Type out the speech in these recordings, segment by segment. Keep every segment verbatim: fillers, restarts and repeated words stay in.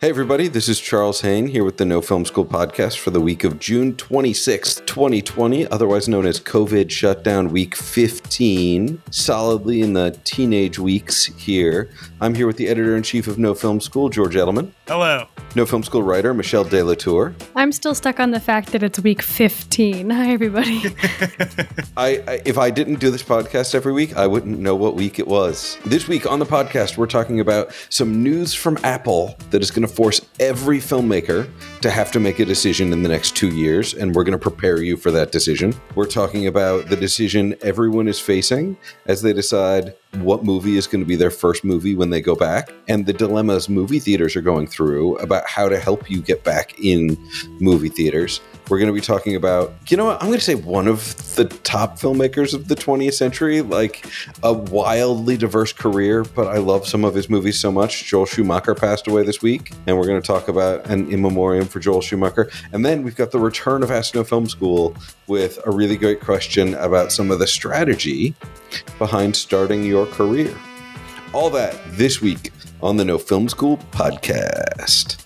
Hey everybody, this is Charles Hain here with the No Film School podcast for the week of June twenty-sixth, twenty twenty, otherwise known as COVID Shutdown Week fifteen, solidly in the teenage weeks here. I'm here with the editor-in-chief of No Film School, George Edelman. Hello. No Film School writer, Michelle De La Tour. I'm still stuck on the fact that it's week fifteen. Hi, everybody. I, I if I didn't do this podcast every week, I wouldn't know what week it was. This week on the podcast, we're talking about some news from Apple that is going to force every filmmaker to have to make a decision in the next two years, and we're going to prepare you for that decision. We're talking about the decision everyone is facing as they decide what movie is going to be their first movie when they go back, and the dilemmas movie theaters are going through about how to help you get back in movie theaters. We're going to be talking about, you know what, I'm going to say one of the top filmmakers of the twentieth century, like a wildly diverse career, but I love some of his movies so much. Joel Schumacher passed away this week, and we're going to talk about an in memoriam for Joel Schumacher. And then we've got the return of Ask No Film School with a really great question about some of the strategy behind starting your career. All that this week on the No Film School podcast.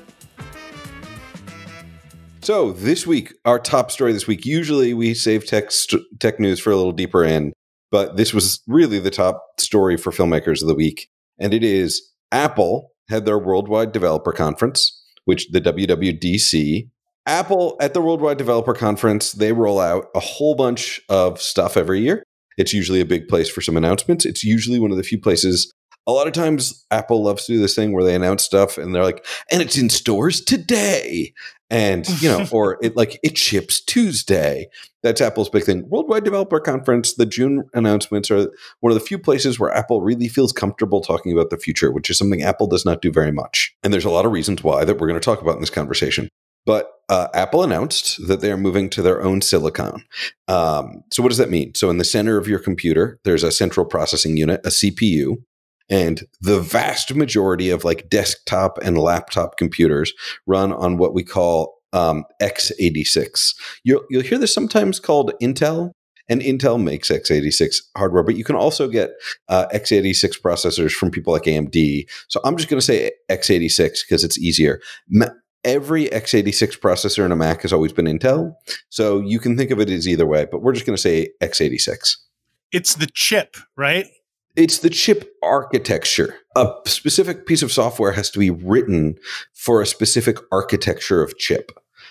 So this week, our top story this week, usually we save tech, st- tech news for a little deeper in, but this was really the top story for filmmakers of the week. And it is Apple had their Worldwide Developer Conference, which the W W D C. Apple at the Worldwide Developer Conference, they roll out a whole bunch of stuff every year. It's usually a big place for some announcements. It's usually one of the few places. A lot of times Apple loves to do this thing where they announce stuff and they're like, and it's in stores today. And, you know, or it like it ships Tuesday. That's Apple's big thing. Worldwide Developer Conference, the June announcements are one of the few places where Apple really feels comfortable talking about the future, which is something Apple does not do very much. And there's a lot of reasons why that we're going to talk about in this conversation. But uh, Apple announced that they are moving to their own silicon. Um, so what does that mean? So in the center of your computer, there's a central processing unit, a C P U. And the vast majority of like desktop and laptop computers run on what we call um, x eighty-six. You'll, you'll hear this sometimes called Intel, and Intel makes x eighty-six hardware, but you can also get uh, x eighty-six processors from people like A M D. So I'm just going to say x eighty-six because it's easier. Ma- Every x eighty-six processor in a Mac has always been Intel, so you can think of it as either way, but we're just going to say x eighty-six. It's the chip, right? It's the chip architecture. A specific piece of software has to be written for a specific architecture of chip.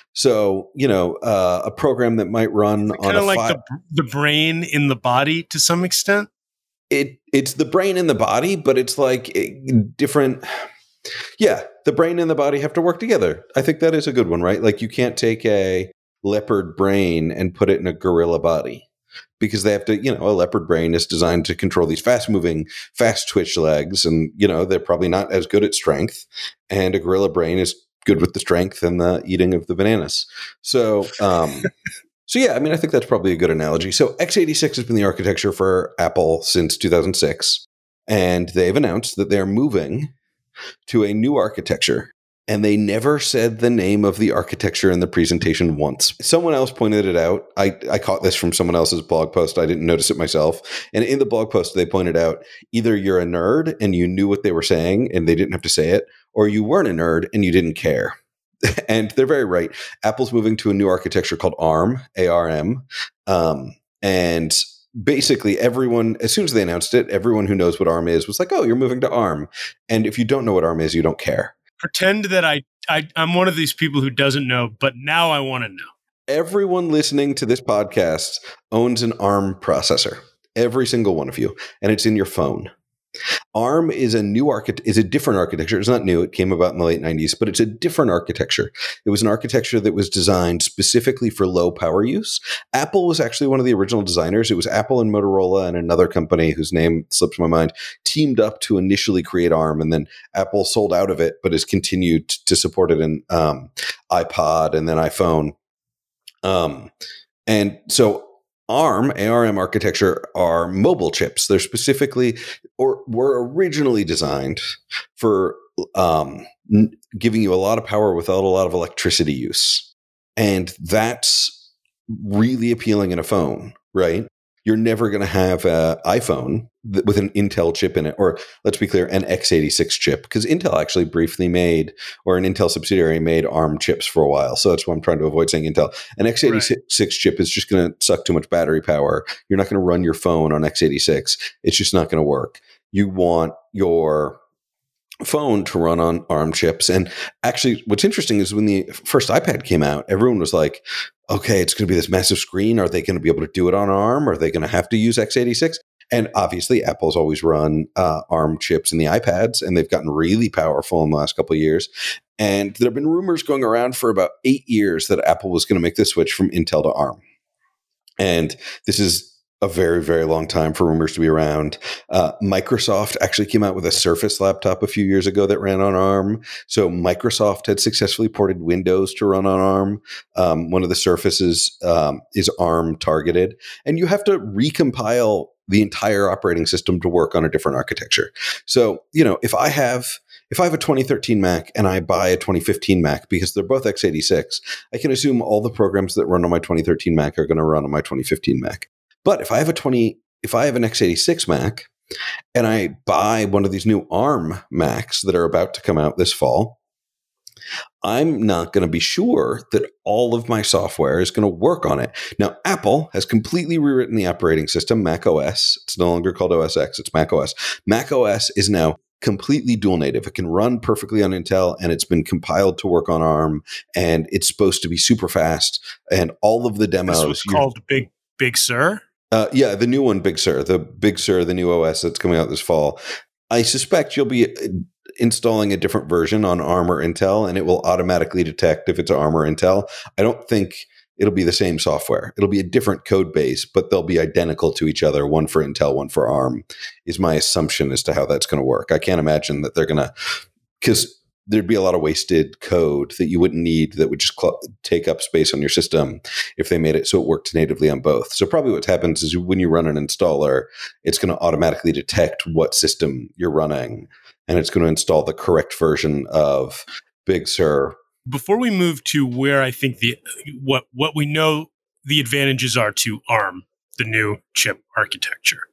So, you know, uh, a program that might run on kind a of like fi- the, the brain in the body to some extent. It it's the brain in the body, but it's like it, different. Yeah, the brain and the body have to work together. I think that is a good one, right? Like you can't take a leopard brain and put it in a gorilla body. Because they have to, you know, a leopard brain is designed to control these fast-moving, fast-twitch legs, and, you know, they're probably not as good at strength. And a gorilla brain is good with the strength and the eating of the bananas. So, um, so yeah, I mean, I think that's probably a good analogy. So x eighty-six has been the architecture for Apple since two thousand six, and they've announced that they're moving to a new architecture. And they never said the name of the architecture in the presentation once. Someone else pointed it out. I, I caught this from someone else's blog post. I didn't notice it myself. And in the blog post, they pointed out either you're a nerd and you knew what they were saying and they didn't have to say it, or you weren't a nerd and you didn't care. And they're very right. Apple's moving to a new architecture called ARM, A R M. Um, and basically everyone, as soon as they announced it, everyone who knows what ARM is was like, oh, you're moving to ARM. And if you don't know what ARM is, you don't care. Pretend that I, I, I'm one of these people who doesn't know, but now I want to know. Everyone listening to this podcast owns an ARM processor. Every single one of you. And it's in your phone. ARM is a new archi- is a different architecture. It's not new. It came about in the late nineties, but it's a different architecture. It was an architecture that was designed specifically for low power use. Apple was actually one of the original designers. It was Apple and Motorola and another company whose name slips my mind teamed up to initially create ARM, and then Apple sold out of it, but has continued to support it in um, iPod and then iPhone. Um, and so ARM, A R M architecture are mobile chips. They're specifically or were originally designed for um, n- giving you a lot of power without a lot of electricity use. And that's really appealing in a phone, right? You're never going to have an iPhone th- with an Intel chip in it, or let's be clear, an x eighty-six chip, because Intel actually briefly made, or an Intel subsidiary made ARM chips for a while. So that's why I'm trying to avoid saying Intel. An x eighty-six right. chip is just going to suck too much battery power. You're not going to run your phone on x eighty-six. It's just not going to work. You want your phone to run on ARM chips. And actually, what's interesting is when the first iPad came out, everyone was like, okay, it's going to be this massive screen. Are they going to be able to do it on ARM? Are they going to have to use x eighty-six? And obviously, Apple's always run uh, ARM chips in the iPads, and they've gotten really powerful in the last couple of years. And there have been rumors going around for about eight years that Apple was going to make the switch from Intel to ARM. And this is a very, very long time for rumors to be around. Uh, Microsoft actually came out with a Surface laptop a few years ago that ran on ARM. So Microsoft had successfully ported Windows to run on ARM. Um, one of the Surfaces um, is ARM targeted. And you have to recompile the entire operating system to work on a different architecture. So, you know, if I have if I have a twenty thirteen Mac and I buy a twenty fifteen Mac because they're both x eighty-six, I can assume all the programs that run on my twenty thirteen Mac are going to run on my twenty fifteen Mac. But if I have a twenty, if I have an x eighty-six Mac and I buy one of these new ARM Macs that are about to come out this fall, I'm not going to be sure that all of my software is going to work on it. Now, Apple has completely rewritten the operating system, Mac O S. It's no longer called O S X, it's Mac O S. Mac O S is now completely dual native. It can run perfectly on Intel, and it's been compiled to work on ARM, and it's supposed to be super fast. And all of the demos. This was called Big Big Sur? Uh, yeah, the new one, Big Sur, the Big Sur, the new O S that's coming out this fall. I suspect you'll be installing a different version on ARM or Intel, and it will automatically detect if it's ARM or Intel. I don't think it'll be the same software. It'll be a different code base, but they'll be identical to each other, one for Intel, one for ARM, is my assumption as to how that's going to work. I can't imagine that they're going to, because there'd be a lot of wasted code that you wouldn't need that would just cl- take up space on your system if they made it so it worked natively on both. So probably what happens is when you run an installer, it's going to automatically detect what system you're running, and it's going to install the correct version of Big Sur. Before we move to where I think the what what we know the advantages are to ARM, the new chip architecture,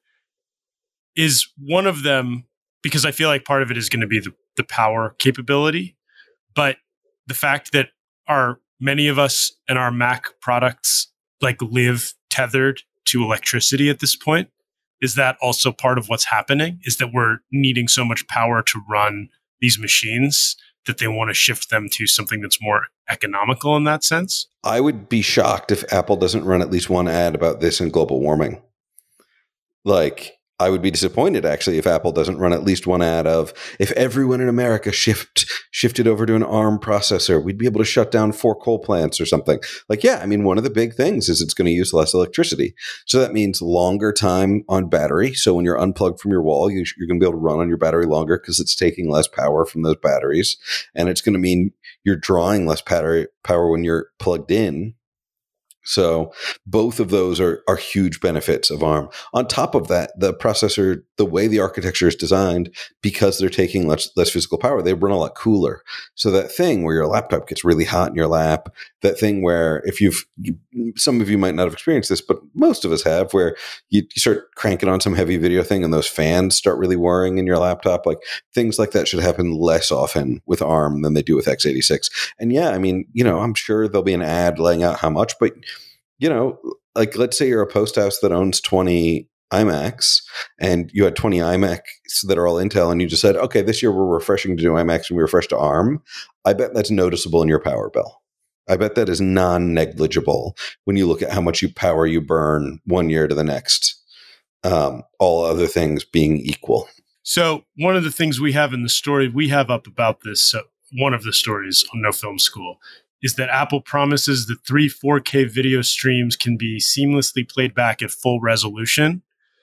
is one of them, because I feel like part of it is going to be the the power capability, but the fact that our many of us and our Mac products like live tethered to electricity at this point, is that also part of what's happening? Is that we're needing so much power to run these machines that they want to shift them to something that's more economical in that sense? I would be shocked if Apple doesn't run at least one ad about this in global warming. Like, I would be disappointed, actually, if Apple doesn't run at least one ad of, if everyone in America shift shifted over to an ARM processor, we'd be able to shut down four coal plants or something. Like, yeah, I mean, one of the big things is it's going to use less electricity. So that means longer time on battery. So when you're unplugged from your wall, you, you're going to be able to run on your battery longer because it's taking less power from those batteries. And it's going to mean you're drawing less battery power when you're plugged in. So both of those are, are huge benefits of ARM. On top of that, the processor, the way the architecture is designed, because they're taking less, less physical power, they run a lot cooler. So that thing where your laptop gets really hot in your lap, that thing where if you've, you, some of you might not have experienced this, but most of us have, where you, you start cranking on some heavy video thing and those fans start really whirring in your laptop, like things like that should happen less often with ARM than they do with x eighty-six. And yeah, I mean, you know, I'm sure there'll be an ad laying out how much, but you know, like let's say you're a post house that owns twenty iMacs and you had twenty iMacs that are all Intel and you just said, okay, this year we're refreshing to do iMacs and we refresh to ARM. I bet that's noticeable in your power bill. I bet that is non-negligible when you look at how much you power you burn one year to the next, um, all other things being equal. So one of the things we have in the story we have up about this, uh, one of the stories on No Film School, is that Apple promises that three four K video streams can be seamlessly played back at full resolution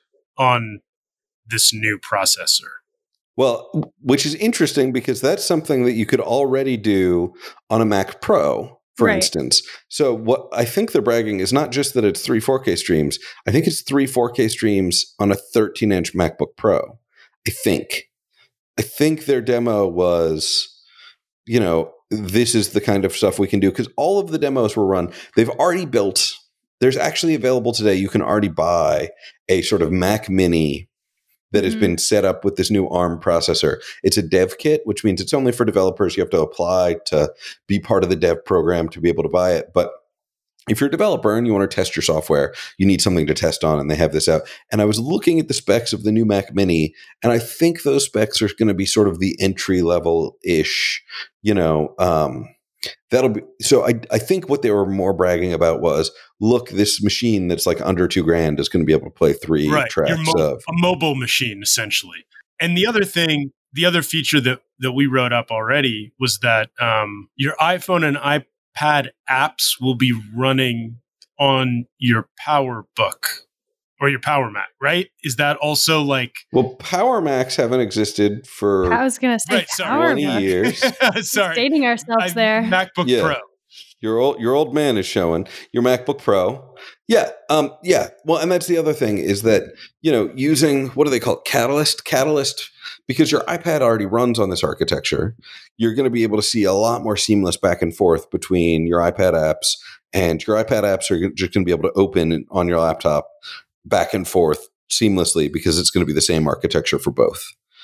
on this new processor. Well, which is interesting because that's something that you could already do on a Mac Pro, for right. instance. So what I think they're bragging is not just that it's three four K streams. I think it's three four K streams on a thirteen-inch MacBook Pro. I think. I think their demo was, you know, this is the kind of stuff we can do, because all of the demos were run. They've already built, there's actually available today, you can already buy a sort of Mac Mini that has been set up with this new ARM processor. It's a dev kit, which means it's only for developers. You have to apply to be part of the dev program to be able to buy it. But if you're a developer and you want to test your software, you need something to test on, and they have this out. And I was looking at the specs of the new Mac Mini, and I think those specs are going to be sort of the entry level ish, you know, um, that'll be, so I, I think what they were more bragging about was, look, this machine that's like under two grand is going to be able to play three right. tracks mo- of a mobile machine, essentially. And the other thing, the other feature that, that we wrote up already was that um, your iPhone and iPad apps will be running on your PowerBook or your Power Mac, right? Is that also like... Well, Power Macs haven't existed for I was going to say right, sorry. Power twenty Book. years. Sorry. Dating ourselves I, there. MacBook Yeah. Pro. Your old your old man is showing your MacBook Pro. Yeah. Um, yeah. Well, and that's the other thing is that, you know, using, what do they call it? Catalyst? Catalyst, because your iPad already runs on this architecture. You're going to be able to see a lot more seamless back and forth between your iPad apps, and your iPad apps are just going to be able to open on your laptop back and forth seamlessly, because it's going to be the same architecture for both.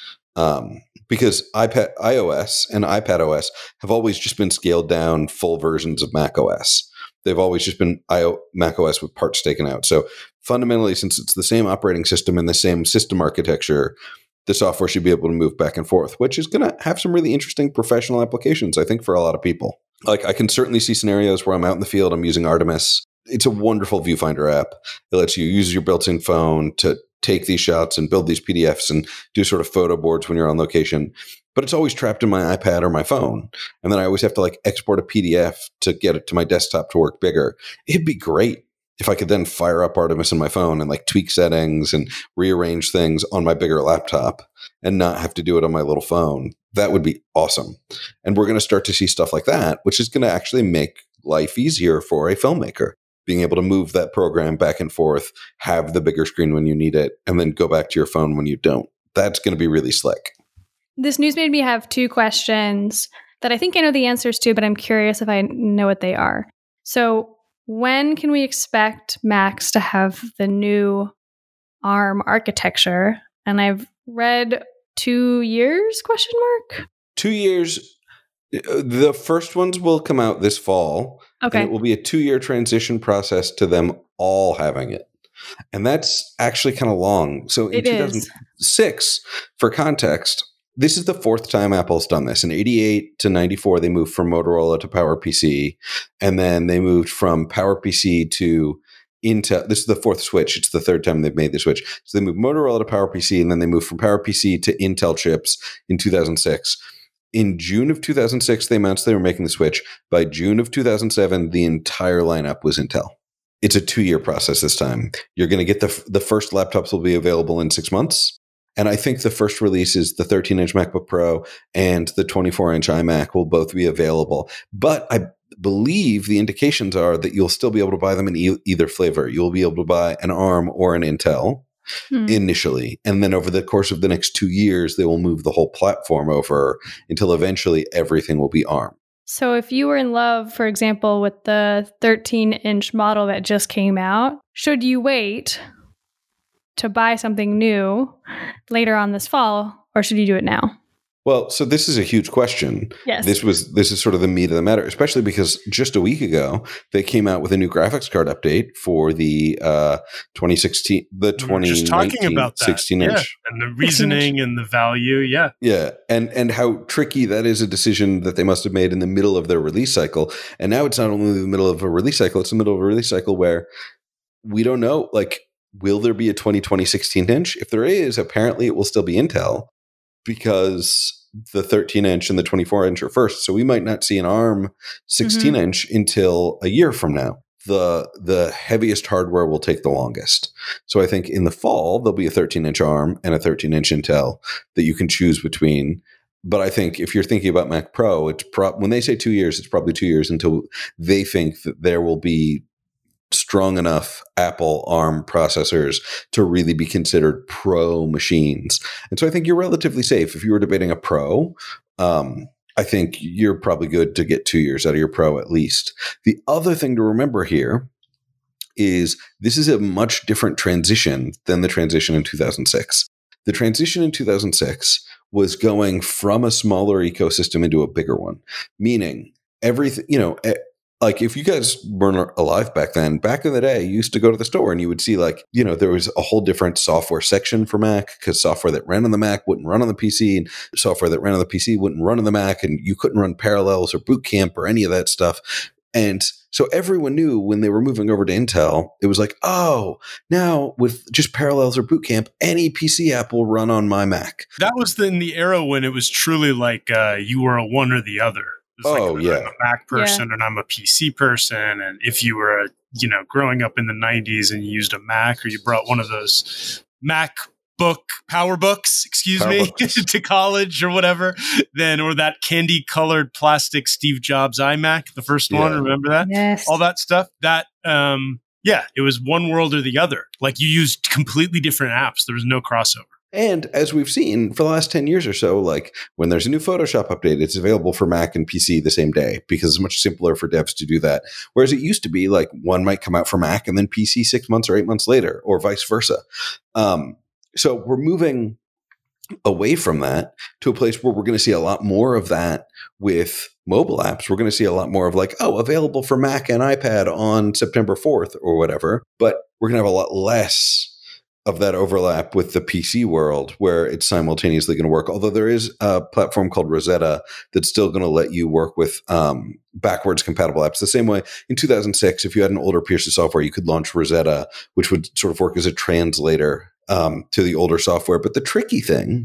Um, because iPad, iOS and iPadOS have always just been scaled down full versions of macOS. They've always just been I O, macOS with parts taken out. So fundamentally, since it's the same operating system and the same system architecture, the software should be able to move back and forth, which is going to have some really interesting professional applications, I think, for a lot of people. Like, I can certainly see scenarios where I'm out in the field, I'm using Artemis. It's a wonderful viewfinder app. It lets you use your built-in phone to take these shots and build these P D Fs and do sort of photo boards when you're on location. But it's always trapped in my iPad or my phone. And then I always have to like export a P D F to get it to my desktop to work bigger. It'd be great if I could then fire up Artemis on my phone and like tweak settings and rearrange things on my bigger laptop and not have to do it on my little phone. That would be awesome. And we're going to start to see stuff like that, which is going to actually make life easier for a filmmaker. Being able to move that program back and forth, have the bigger screen when you need it, and then go back to your phone when you don't. That's going to be really slick. This news made me have two questions that I think I know the answers to, but I'm curious if I know what they are. So when can we expect Macs to have the new ARM architecture? And I've read two years, question mark? Two years. The first ones will come out this fall. Okay. And it will be a two-year transition process to them all having it. And that's actually kind of long. So in It two thousand six, is. for context, this is the fourth time Apple's done this. In eighty-eight to ninety-four, they moved from Motorola to PowerPC. And then they moved from PowerPC to Intel. This is the fourth switch. It's the third time they've made the switch. So they moved Motorola to PowerPC, and then they moved from PowerPC to Intel chips in two thousand six. In June of two thousand six, they announced they were making the switch. By June of two thousand seven, the entire lineup was Intel. It's a two-year process this time. You're going to get the the first laptops will be available in six months. And I think the first release is the thirteen-inch MacBook Pro and the twenty-four-inch iMac will both be available. But I believe the indications are that you'll still be able to buy them in e- either flavor. You'll be able to buy an ARM or an Intel. Hmm. Initially. And then over the course of the next two years, they will move the whole platform over until eventually everything will be ARM. So if you were in love, for example, with the thirteen-inch model that just came out, should you wait to buy something new later on this fall, or should you do it now? Well, so this is a huge question. Yes. This was this is sort of the meat of the matter, especially because just a week ago they came out with a new graphics card update for the uh, twenty sixteen, the twenty nineteen, just talking about that. sixteen inch, yeah. And the reasoning and the value, yeah, yeah, and and how tricky that is. A decision that they must have made in the middle of their release cycle, and now it's not only the middle of a release cycle; it's the middle of a release cycle where we don't know. Like, will there be a twenty twenty sixteen inch? If there is, apparently it will still be Intel, because the thirteen inch and the twenty-four inch are first. So we might not see an ARM sixteen inch mm-hmm. until a year from now. The the heaviest hardware will take the longest. So I think in the fall, there'll be a thirteen inch ARM and a thirteen inch Intel that you can choose between. But I think if you're thinking about Mac Pro, it's pro- when they say two years, it's probably two years until they think that there will be strong enough Apple ARM processors to really be considered pro machines. And so I think you're relatively safe. If you were debating a Pro, um, I think you're probably good to get two years out of your Pro at least. The other thing to remember here is this is a much different transition than the transition in two thousand six. The transition in two thousand six was going from a smaller ecosystem into a bigger one, meaning everything, you know, like if you guys weren't alive back then, back in the day, you used to go to the store and you would see like, you know, there was a whole different software section for Mac because software that ran on the Mac wouldn't run on the P C, and software that ran on the P C wouldn't run on the Mac, and you couldn't run Parallels or Boot Camp or any of that stuff. And so everyone knew when they were moving over to Intel, it was like, oh, now with just Parallels or Boot Camp, any P C app will run on my Mac. That was in the era when it was truly like uh, you were a one or the other. Oh, like, yeah. I'm a Mac person yeah. and I'm a P C person. And if you were, a, you know, growing up in the nineties and you used a Mac, or you brought one of those MacBook Power Books, excuse Power me, books. to college or whatever, then, or that candy colored plastic Steve Jobs iMac, the first Yeah. one, remember that? Yes. All that stuff. That, um, yeah, it was one world or the other. Like you used completely different apps. There was no crossover. And as we've seen for the last ten years or so, like when there's a new Photoshop update, it's available for Mac and P C the same day because it's much simpler for devs to do that. Whereas it used to be like one might come out for Mac and then P C six months or eight months later, or vice versa. Um, so we're moving away from that to a place where we're going to see a lot more of that with mobile apps. We're going to see a lot more of like, oh, available for Mac and iPad on September fourth or whatever. But we're going to have a lot less of that overlap with the P C world where it's simultaneously going to work. Although there is a platform called Rosetta that's still going to let you work with um, backwards compatible apps. The same way in two thousand six, if you had an older piece of software, you could launch Rosetta, which would sort of work as a translator um, to the older software. But the tricky thing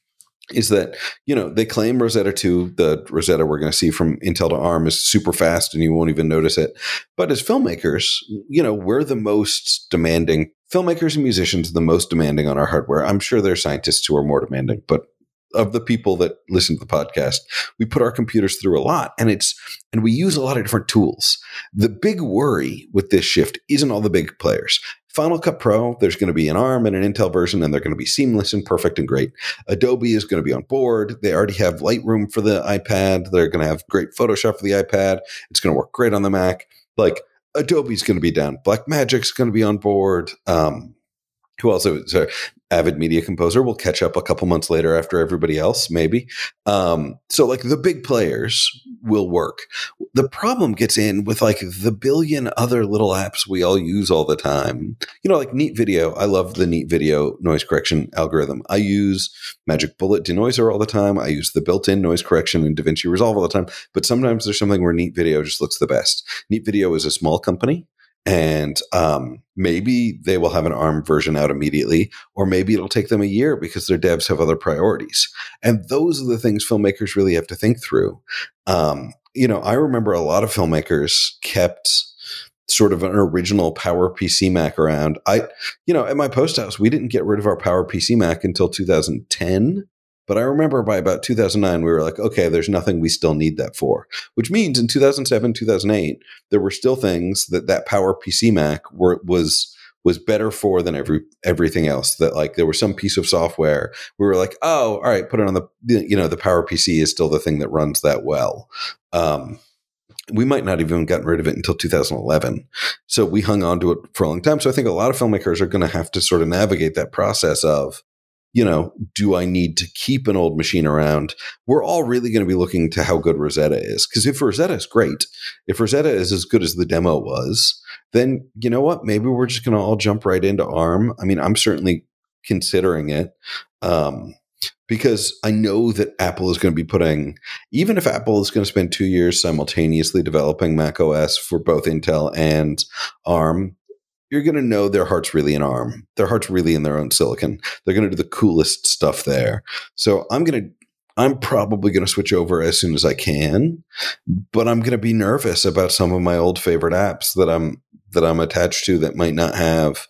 is that, you know, they claim Rosetta two, the Rosetta we're going to see from Intel to ARM, is super fast and you won't even notice it. But as filmmakers, you know, we're the most demanding. Filmmakers and musicians are the most demanding on our hardware. I'm sure there are scientists who are more demanding, but of the people that listen to the podcast, we put our computers through a lot, and it's and we use a lot of different tools. The big worry with this shift isn't all the big players. Final Cut Pro, there's going to be an ARM and an Intel version, and they're going to be seamless and perfect and great. Adobe is going to be on board. They already have Lightroom for the iPad. They're going to have great Photoshop for the iPad. It's going to work great on the Mac. Like, Adobe's going to be down. Blackmagic's going to be on board. Um, who also is an Avid Media Composer will catch up a couple months later after everybody else, maybe. Um, so like the big players will work. The problem gets in with like the billion other little apps we all use all the time. You know, like Neat Video. I love the Neat Video noise correction algorithm. I use Magic Bullet Denoiser all the time. I use the built-in noise correction in DaVinci Resolve all the time. But sometimes there's something where Neat Video just looks the best. Neat Video is a small company. And um, maybe they will have an ARM version out immediately, or maybe it'll take them a year because their devs have other priorities. And those are the things filmmakers really have to think through. Um, you know, I remember a lot of filmmakers kept sort of an original PowerPC Mac around. I, you know, at my post house, we didn't get rid of our PowerPC Mac until two thousand ten. But I remember by about two thousand nine, we were like, okay, there's nothing we still need that for, which means in two thousand seven, two thousand eight, there were still things that that PowerPC Mac were, was was better for than every everything else. That like there was some piece of software we were like, oh, all right, put it on the, you know, the PowerPC is still the thing that runs that well. Um, we might not even have gotten rid of it until two thousand eleven. So we hung on to it for a long time. So I think a lot of filmmakers are going to have to sort of navigate that process of, you know, do I need to keep an old machine around? We're all really going to be looking to how good Rosetta is. Because if Rosetta is great, if Rosetta is as good as the demo was, then you know what? Maybe we're just going to all jump right into ARM. I mean, I'm certainly considering it um, because I know that Apple is going to be putting, even if Apple is going to spend two years simultaneously developing macOS for both Intel and ARM, you're going to know their heart's really in ARM. Their heart's really in their own silicon. They're going to do the coolest stuff there. So I'm going to, I'm probably going to switch over as soon as I can, but I'm going to be nervous about some of my old favorite apps that I'm, that I'm attached to that might not have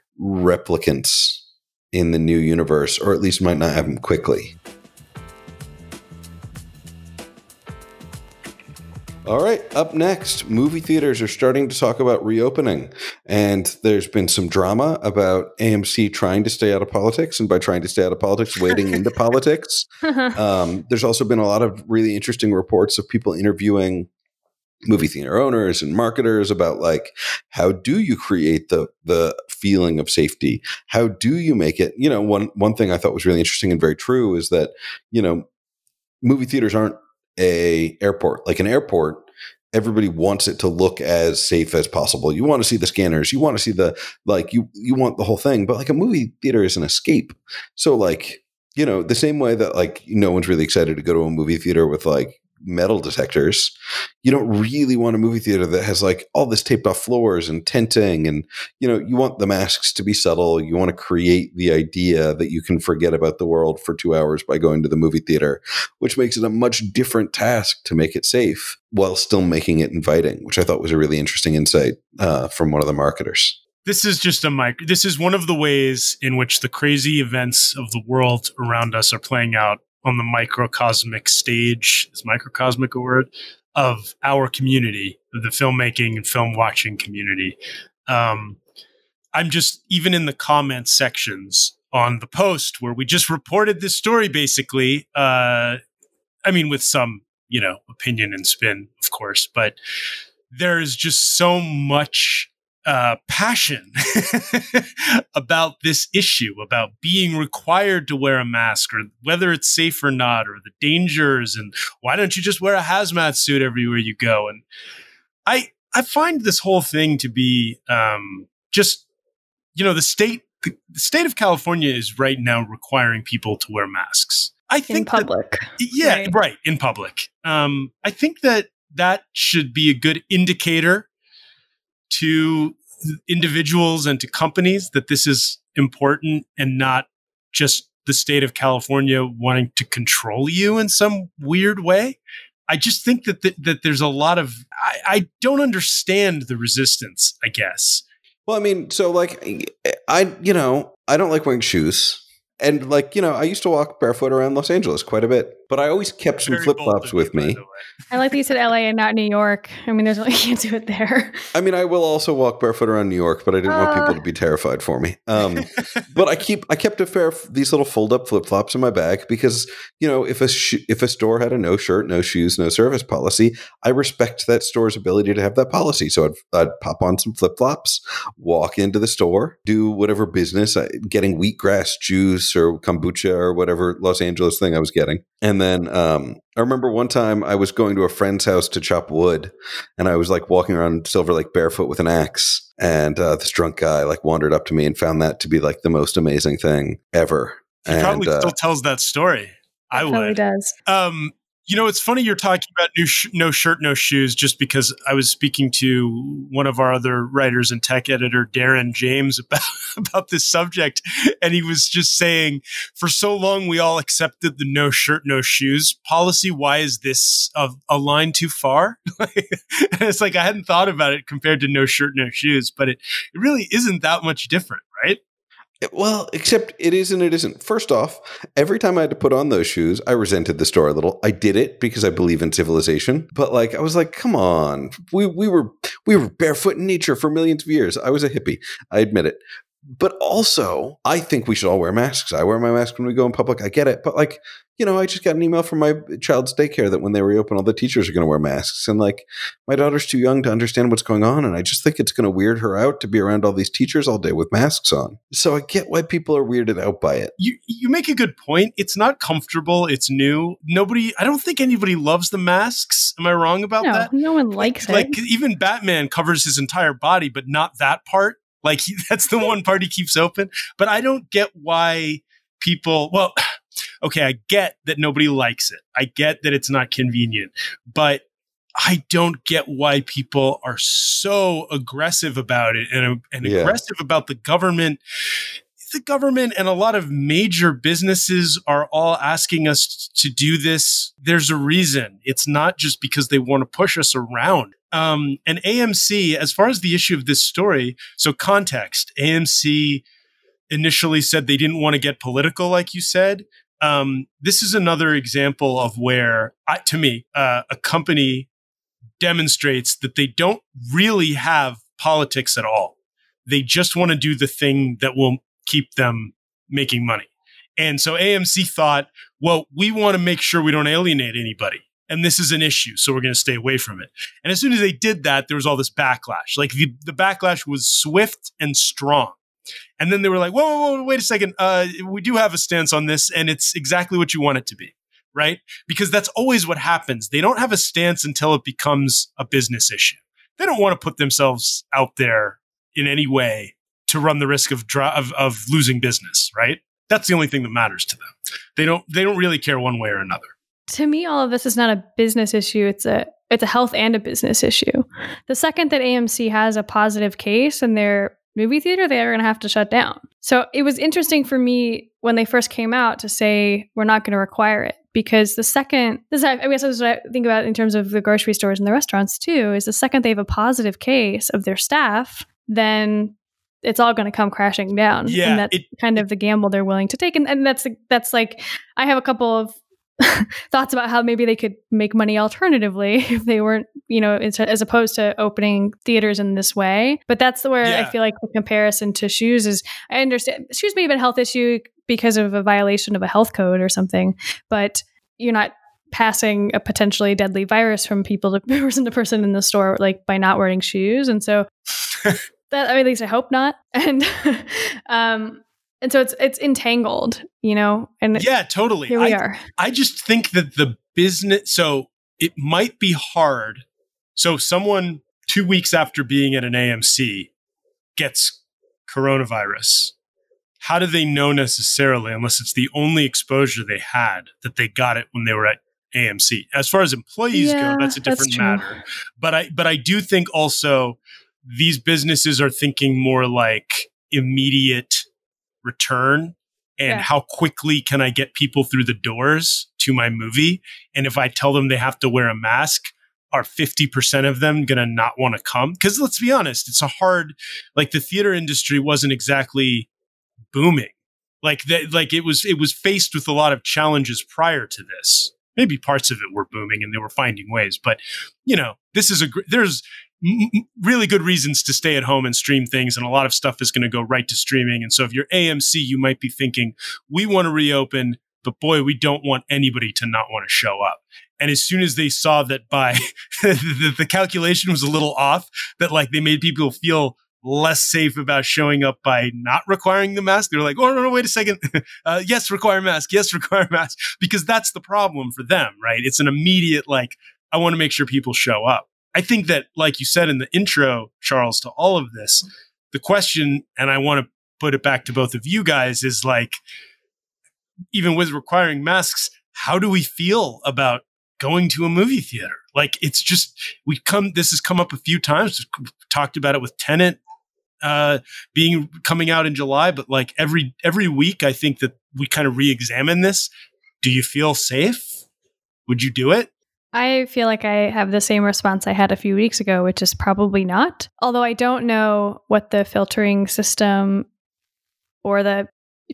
replicants in the new universe, or at least might not have them quickly. All right, up next, movie theaters are starting to talk about reopening. And there's been some drama about A M C trying to stay out of politics, and by trying to stay out of politics, wading into politics. Um, there's also been a lot of really interesting reports of people interviewing movie theater owners and marketers about like, how do you create the the feeling of safety? How do you make it? You know, one one thing I thought was really interesting and very true is that, you know, movie theaters aren't a airport. Like an airport, everybody wants it to look as safe as possible. You want to see the scanners, you want to see the like you you want the whole thing, but like a movie theater is an escape. So like, you know, the same way that like no one's really excited to go to a movie theater with like metal detectors, you don't really want a movie theater that has like all this taped off floors and tenting, and you know, you want the masks to be subtle. You want to create the idea that you can forget about the world for two hours by going to the movie theater, which makes it a much different task to make it safe while still making it inviting, which I thought was a really interesting insight uh, from one of the marketers. This is just a mic. This is one of the ways in which the crazy events of the world around us are playing out on the microcosmic stage. Is microcosmic a word? Of our community, of the filmmaking and film watching community. Um, I'm just, even in the comment sections on the post where we just reported this story, basically, uh, I mean, with some, you know, opinion and spin, of course, but there's just so much Uh, passion about this issue, about being required to wear a mask, or whether it's safe or not, or the dangers, and why don't you just wear a hazmat suit everywhere you go? And I I find this whole thing to be um, just, you know, the state the, the state of California is right now requiring people to wear masks. I think in public. That, yeah, right. right, in public. Um, I think that that should be a good indicator to individuals and to companies that this is important, and not just the state of California wanting to control you in some weird way. I just think that th- that there's a lot of I, I don't understand the resistance, I guess. Well, I mean, so like I you know, I don't like wearing shoes. And like, you know, I used to walk barefoot around Los Angeles quite a bit, but I always kept some flip flops with me. I like that you said L A and not New York. I mean, there's you can't do it there. I mean, I will also walk barefoot around New York, but I didn't uh. want people to be terrified for me. Um, but I keep I kept a fair these little fold up flip flops in my bag because, you know, if a sh- if a store had a no shirt, no shoes, no service policy, I respect that store's ability to have that policy. So I'd, I'd pop on some flip flops, walk into the store, do whatever business, I, getting wheatgrass juice or kombucha or whatever Los Angeles thing I was getting. And then um, I remember one time I was going to a friend's house to chop wood, and I was like walking around Silver Lake barefoot with an axe. And uh, this drunk guy like wandered up to me and found that to be like the most amazing thing ever. He and, probably uh, still tells that story. I would. Probably does. Um, You know, it's funny you're talking about new sh- no shirt, no shoes, just because I was speaking to one of our other writers and tech editor, Darren James, about, about this subject. And he was just saying, for so long, we all accepted the no shirt, no shoes policy. Why is this a, a line too far? And it's like, I hadn't thought about it compared to no shirt, no shoes, but it, it really isn't that much different, right? Well, except it is and it isn't. First off, every time I had to put on those shoes, I resented the store a little. I did it because I believe in civilization. But like, I was like, come on. We we were we were barefoot in nature for millions of years. I was a hippie. I admit it. But also, I think we should all wear masks. I wear my mask when we go in public. I get it. But like, you know, I just got an email from my child's daycare that when they reopen, all the teachers are going to wear masks. And like, my daughter's too young to understand what's going on. And I just think it's going to weird her out to be around all these teachers all day with masks on. So I get why people are weirded out by it. You you make a good point. It's not comfortable. It's new. Nobody, I don't think anybody loves the masks. Am I wrong about no, that? No one likes like, it. Like even Batman covers his entire body, but not that part. Like he, that's the one part he keeps open. But I don't get why people, well, okay, I get that nobody likes it. I get that it's not convenient, but I don't get why people are so aggressive about it and, and yeah. aggressive about the government. The government and a lot of major businesses are all asking us to do this. There's a reason. It's not just because they want to push us around. Um, and A M C, as far as the issue of this story, so context, A M C initially said they didn't want to get political, like you said. Um, this is another example of where, uh, to me, uh, a company demonstrates that they don't really have politics at all. They just want to do the thing that will keep them making money. And so A M C thought, well, we want to make sure we don't alienate anybody. and this is an issue, so we're going to stay away from it. And as soon as they did that, there was all this backlash. Like the, the backlash was swift and strong. And then they were like, whoa, whoa, whoa, wait a second. Uh, we do have a stance on this, and it's exactly what you want it to be, right? Because that's always what happens. They don't have a stance until it becomes a business issue. They don't want to put themselves out there in any way to run the risk of, dra- of of losing business, right? That's the only thing that matters to them. They don't they don't really care one way or another. To me, all of this is not a business issue. It's a it's a health and a business issue. The second that A M C has a positive case in their movie theater, they are going to have to shut down. So it was interesting for me when they first came out to say we're not going to require it, because the second this I guess this is what I think about in terms of the grocery stores and the restaurants too, is the second they have a positive case of their staff, then it's all going to come crashing down. Yeah, and that's it, kind of the gamble they're willing to take. And, and that's that's like, I have a couple of thoughts about how maybe they could make money alternatively if they weren't, you know, as opposed to opening theaters in this way. But that's where yeah. I feel like the comparison to shoes is, I understand shoes may have been a health issue because of a violation of a health code or something, but you're not passing a potentially deadly virus from people to person to person in the store, like by not wearing shoes. And so that, I mean, at least I hope not. And, um, And so it's it's entangled, you know? And yeah, totally. Here we I, are. I just think that the business, so it might be hard. So someone two weeks after being at an A M C gets coronavirus. How do they know necessarily, unless it's the only exposure they had, that they got it when they were at A M C? As far as employees yeah, go, that's a different that's matter. But I but I do think also these businesses are thinking more like immediate return and yeah. how quickly can I get people through the doors to my movie? And if I tell them they have to wear a mask, are fifty percent of them going to not want to come? Because let's be honest, it's a hard, like the theater industry wasn't exactly booming. Like that, like it was, it was faced with a lot of challenges prior to this. Maybe parts of it were booming and they were finding ways, but you know, this is a, there's m- really good reasons to stay at home and stream things. And a lot of stuff is going to go right to streaming. And so if you're A M C, you might be thinking, we want to reopen, but boy, we don't want anybody to not want to show up. And as soon as they saw that by the, the calculation was a little off, that like they made people feel less safe about showing up by not requiring the mask, they're like, oh, no, no, wait a second. uh, yes, require mask. Yes, require mask. Because that's the problem for them, right? It's an immediate, like, I want to make sure people show up. I think that, like you said in the intro, Charles, to all of this, the question, and I want to put it back to both of you guys, is like, even with requiring masks, how do we feel about going to a movie theater? Like, it's just, we come, this has come up a few times. We've talked about it with Tenet uh, being coming out in July, but like every, every week, I think that we kind of re-examine this. Do you feel safe? Would you do it? I feel like I have the same response I had a few weeks ago, which is probably not. Although I don't know what the filtering system or the,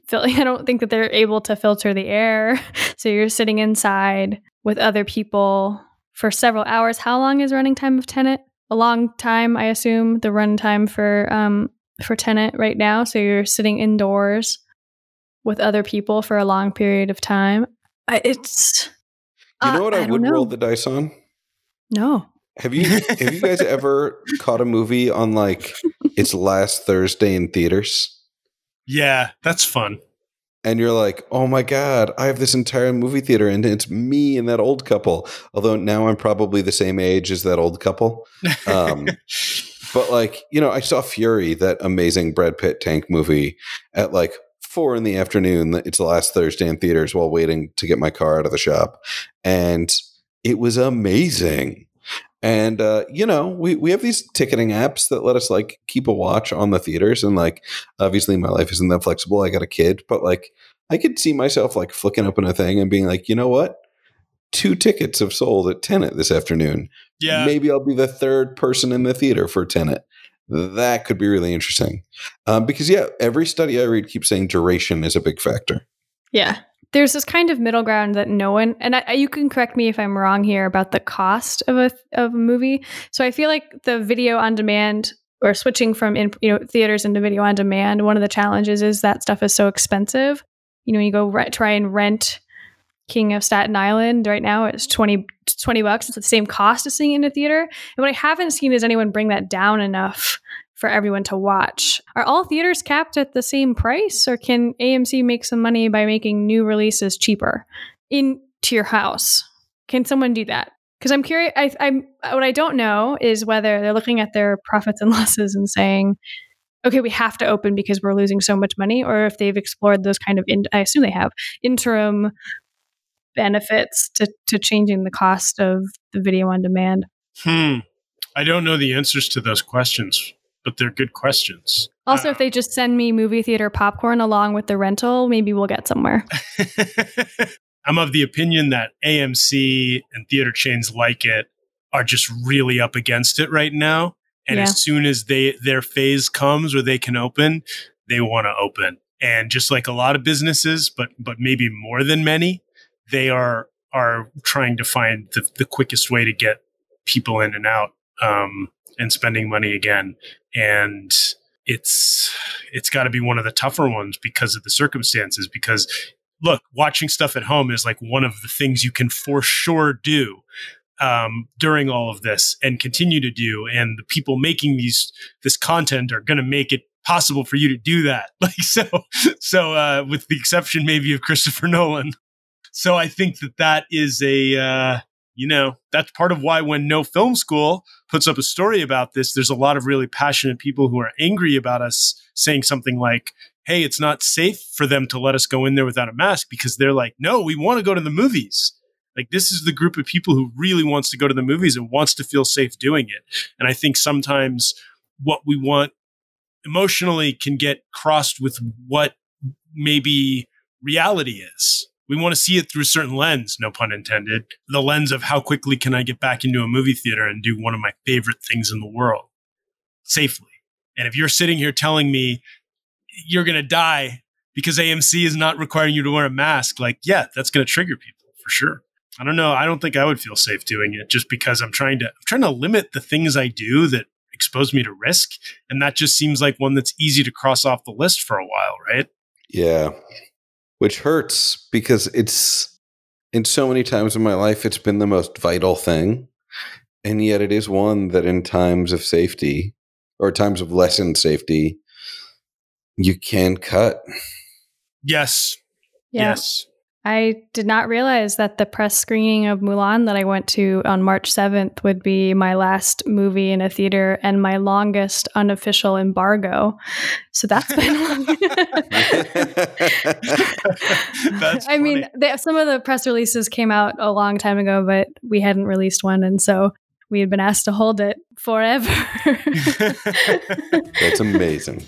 I don't think that they're able to filter the air. So you're sitting inside with other people for several hours. How long is running time of Tenet? A long time, I assume, the run time for um for Tenet right now. So you're sitting indoors with other people for a long period of time. I, it's you know what uh, I, I would know. roll the dice on? No. Have you have you guys ever caught a movie on like its last Thursday in theaters? Yeah, that's fun. And you're like, oh my God, I have this entire movie theater and it's me and that old couple. Although now I'm probably the same age as that old couple. Um, but like, you know, I saw Fury, that amazing Brad Pitt tank movie, at like four in the afternoon. It's the last Thursday in theaters while waiting to get my car out of the shop. And it was amazing. And, uh, you know, we, we have these ticketing apps that let us like keep a watch on the theaters. And like, obviously my life isn't that flexible. I got a kid, but like, I could see myself like flicking open a thing and being like, you know what? Two tickets have sold at Tenet this afternoon. Yeah. Maybe I'll be the third person in the theater for Tenet. That could be really interesting. Um, because yeah, every study I read keeps saying duration is a big factor. Yeah. There's this kind of middle ground that no one, and I, you can correct me if I'm wrong here about the cost of a of a movie. So I feel like the video on demand, or switching from in, you know theaters into video on demand, one of the challenges is that stuff is so expensive. You know, you go re- try and rent King of Staten Island right now is twenty, twenty bucks. It's the same cost as seeing it in a theater. And what I haven't seen is anyone bring that down enough for everyone to watch. Are all theaters capped at the same price, or can A M C make some money by making new releases cheaper into your house? Can someone do that? Because I'm curious. I, I'm what I don't know is whether they're looking at their profits and losses and saying, okay, we have to open because we're losing so much money, or if they've explored those kind of, in, I assume they have, interim benefits to, to changing the cost of the video on demand. Hmm. I don't know the answers to those questions, but they're good questions. Also, uh, if they just send me movie theater popcorn along with the rental, maybe we'll get somewhere. I'm of the opinion that A M C and theater chains like it are just really up against it right now. And yeah. as soon as they their phase comes where they can open, they want to open. And just like a lot of businesses, but but maybe more than many, they are are trying to find the, the quickest way to get people in and out um, and spending money again. And it's it's got to be one of the tougher ones because of the circumstances. Because look, watching stuff at home is like one of the things you can for sure do um, during all of this and continue to do. And the people making these this content are going to make it possible for you to do that. Like so, so uh, with the exception maybe of Christopher Nolan. So I think that that is a, uh, you know, that's part of why when No Film School puts up a story about this, there's a lot of really passionate people who are angry about us saying something like, hey, it's not safe for them to let us go in there without a mask, because they're like, no, we want to go to the movies. Like, this is the group of people who really wants to go to the movies and wants to feel safe doing it. And I think sometimes what we want emotionally can get crossed with what maybe reality is. We want to see it through a certain lens, no pun intended, the lens of how quickly can I get back into a movie theater and do one of my favorite things in the world safely. And if you're sitting here telling me you're going to die because A M C is not requiring you to wear a mask, like, yeah, that's going to trigger people for sure. I don't know. I don't think I would feel safe doing it just because I'm trying to, I'm trying to limit the things I do that expose me to risk. And that just seems like one that's easy to cross off the list for a while, right? Yeah. Which hurts because it's, in so many times in my life, it's been the most vital thing. And yet it is one that in times of safety or times of lessened safety, you can cut. Yes. Yeah. Yes. I did not realize that the press screening of Mulan that I went to on March seventh would be my last movie in a theater and my longest unofficial embargo. So that's been long. That's I mean, they, some of the press releases came out a long time ago, but we hadn't released one. And so we had been asked to hold it forever. That's amazing.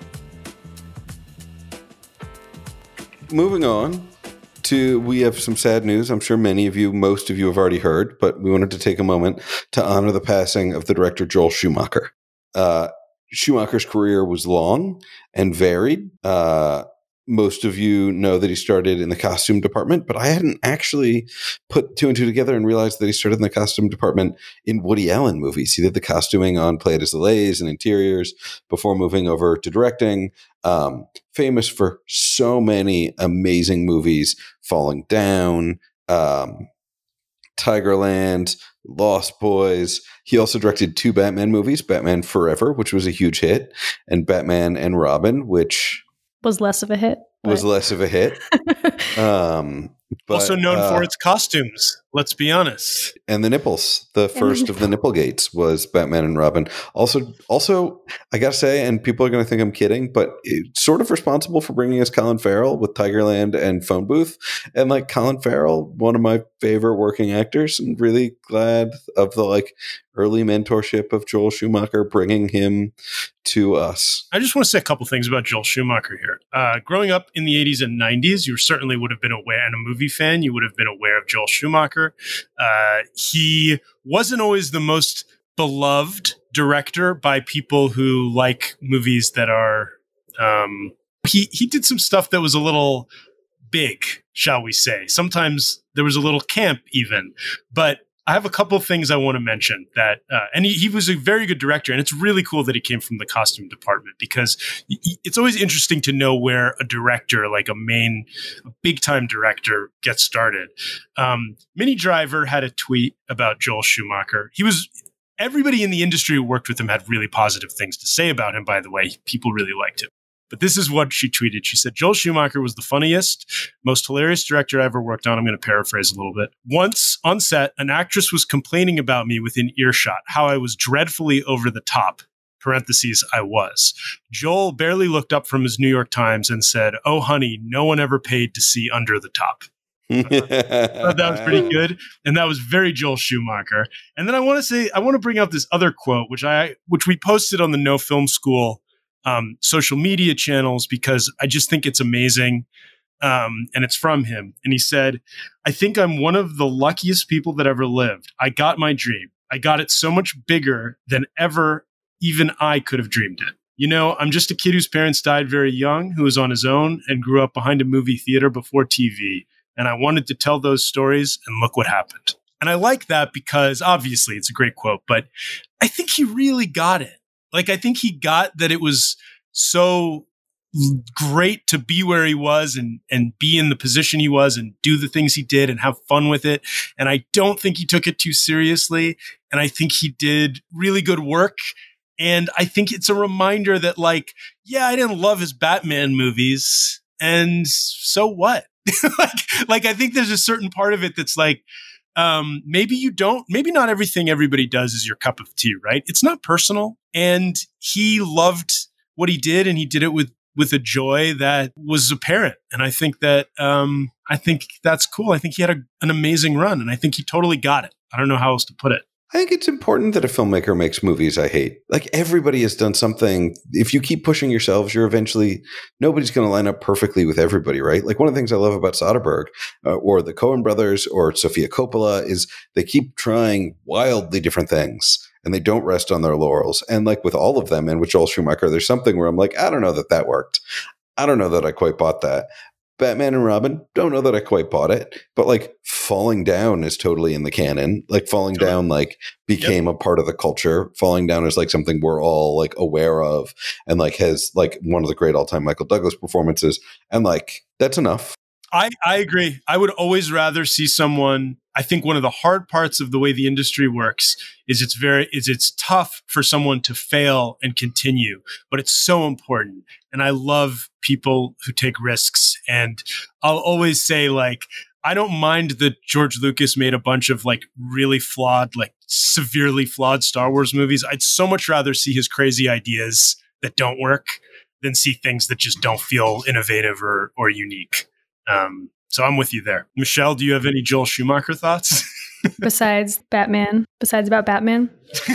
Moving on. To, we have some sad news. I'm sure many of you, most of you have already heard, but we wanted to take a moment to honor the passing of the director Joel Schumacher. Uh, Schumacher's career was long and varied. Uh, most of you know that he started in the costume department, but I hadn't actually put two and two together and realized that he started in the costume department in Woody Allen movies. He did the costuming on Playa des Soleils and Interiors before moving over to directing. Um, famous for so many amazing movies, Falling Down, um, Tigerland, Lost Boys. He also directed two Batman movies, Batman Forever, which was a huge hit, and Batman and Robin, which was less of a hit. Was less of a hit. um, but, also known uh, for its costumes, let's be honest. And the nipples. The first of the nipple gates was Batman and Robin. Also, also, I gotta say, and people are gonna think I'm kidding, but it's sort of responsible for bringing us Colin Farrell with Tigerland and Phone Booth. And like Colin Farrell, one of my favorite working actors, and really glad of the like early mentorship of Joel Schumacher bringing him to us. I just want to say a couple things about Joel Schumacher here. Uh, growing up in the eighties and nineties, you certainly would have been aware, and a movie fan, you would have been aware of Joel Schumacher. Uh, he wasn't always the most beloved director by people who like movies that are, um, he, he did some stuff that was a little big, shall we say. Sometimes there was a little camp even, but I have a couple of things I want to mention that, uh, and he, he was a very good director, and it's really cool that he came from the costume department, because it's always interesting to know where a director, like a main, a big time director, gets started. Um, Minnie Driver had a tweet about Joel Schumacher. He was, everybody in the industry who worked with him had really positive things to say about him, by the way. People really liked him. But this is what she tweeted. She said, Joel Schumacher was the funniest, most hilarious director I ever worked on. I'm going to paraphrase a little bit. Once on set, an actress was complaining about me within earshot, how I was dreadfully over the top. Parentheses, I was. Joel barely looked up from his New York Times and said, oh, honey, no one ever paid to see under the top. I thought that was pretty good. And that was very Joel Schumacher. And then I want to say, I want to bring out this other quote, which I, which we posted on the No Film School Um, social media channels, because I just think it's amazing. Um, and it's from him. And he said, I think I'm one of the luckiest people that ever lived. I got my dream. I got it so much bigger than ever even I could have dreamed it. You know, I'm just a kid whose parents died very young, who was on his own and grew up behind a movie theater before T V. And I wanted to tell those stories, and look what happened. And I like that because obviously it's a great quote, but I think he really got it. Like, I think he got that it was so great to be where he was and, and be in the position he was and do the things he did and have fun with it. And I don't think he took it too seriously. And I think he did really good work. And I think it's a reminder that, like, yeah, I didn't love his Batman movies. And so what? like, like, I think there's a certain part of it that's like, Um, maybe you don't, maybe not everything everybody does is your cup of tea, right? It's not personal. And he loved what he did, and he did it with, with a joy that was apparent. And I think that, um, I think that's cool. I think he had a, an amazing run, and I think he totally got it. I don't know how else to put it. I think it's important that a filmmaker makes movies I hate. Like, everybody has done something. If you keep pushing yourselves, you're eventually, nobody's going to line up perfectly with everybody, right? Like, one of the things I love about Soderbergh uh, or the Coen brothers or Sofia Coppola is they keep trying wildly different things, and they don't rest on their laurels. And like with all of them, and with Joel Schumacher, there's something where I'm like, I don't know that that worked. I don't know that I quite bought that. Batman and Robin, don't know that I quite bought it, but like Falling Down is totally in the canon. Like Falling totally. Down, like became yep. a part of the culture. Falling Down is like something we're all like aware of, and like has like one of the great all time Michael Douglas performances. And like, that's enough. I, I agree. I would always rather see someone. I think one of the hard parts of the way the industry works is it's very is it's tough for someone to fail and continue, but it's so important. And I love people who take risks. And I'll always say, like, I don't mind that George Lucas made a bunch of like really flawed, like severely flawed Star Wars movies. I'd so much rather see his crazy ideas that don't work than see things that just don't feel innovative or or unique. Um, so I'm with you there. Michelle, do you have any Joel Schumacher thoughts? Besides Batman, besides about Batman?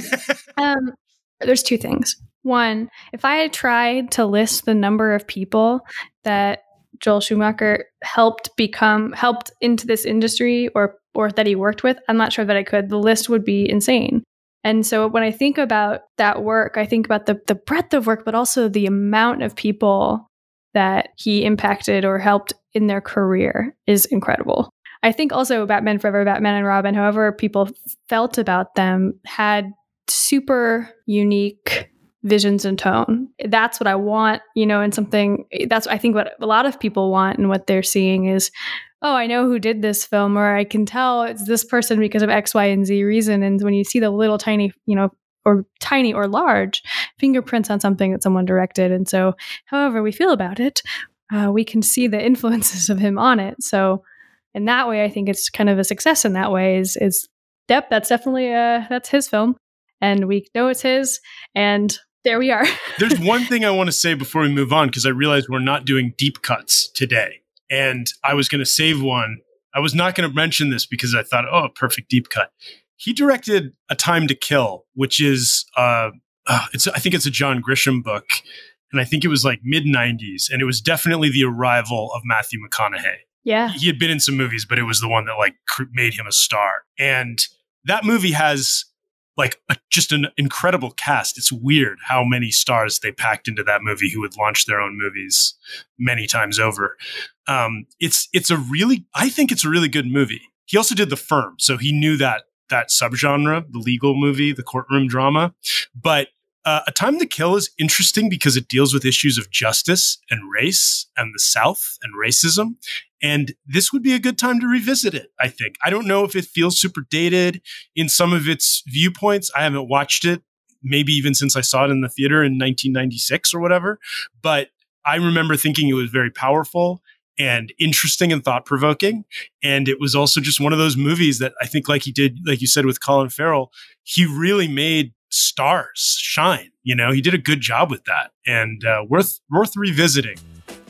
um, there's two things. One, if I had tried to list the number of people that Joel Schumacher helped become, helped into this industry or, or that he worked with, I'm not sure that I could. The list would be insane. And so when I think about that work, I think about the the breadth of work, but also the amount of people that he impacted or helped in their career is incredible. I think also Batman Forever, Batman and Robin, however people felt about them, had super unique visions and tone. That's what I want, you know, and something that's, I think, what a lot of people want, and what they're seeing is, oh, I know who did this film, or I can tell it's this person because of X, Y, and Z reason. And when you see the little tiny, you know, or tiny or large fingerprints on something that someone directed. And so however we feel about it, uh, we can see the influences of him on it. So in that way, I think it's kind of a success in that way is, is yep, that's definitely, uh, that's his film. And we know it's his. And there we are. There's one thing I want to say before we move on, because I realized we're not doing deep cuts today. And I was going to save one. I was not going to mention this because I thought, oh, perfect deep cut. He directed A Time to Kill, which is, uh, uh, it's I think it's a John Grisham book. And I think it was like mid nineties. And it was definitely the arrival of Matthew McConaughey. Yeah. He had been in some movies, but it was the one that like cr- made him a star. And that movie has like a, just an incredible cast. It's weird how many stars they packed into that movie who would launch their own movies many times over. Um, it's, it's a really, I think it's a really good movie. He also did The Firm. So he knew that that subgenre, the legal movie, the courtroom drama. But uh, A Time to Kill is interesting because it deals with issues of justice and race and the South and racism. And this would be a good time to revisit it, I think. I don't know if it feels super dated in some of its viewpoints. I haven't watched it, maybe even since I saw it in the theater in nineteen ninety-six or whatever. But I remember thinking it was very powerful and interesting and thought-provoking. And it was also just one of those movies that I think, like he did, like you said, with Colin Farrell, he really made stars shine. You know, he did a good job with that, and uh, worth worth revisiting.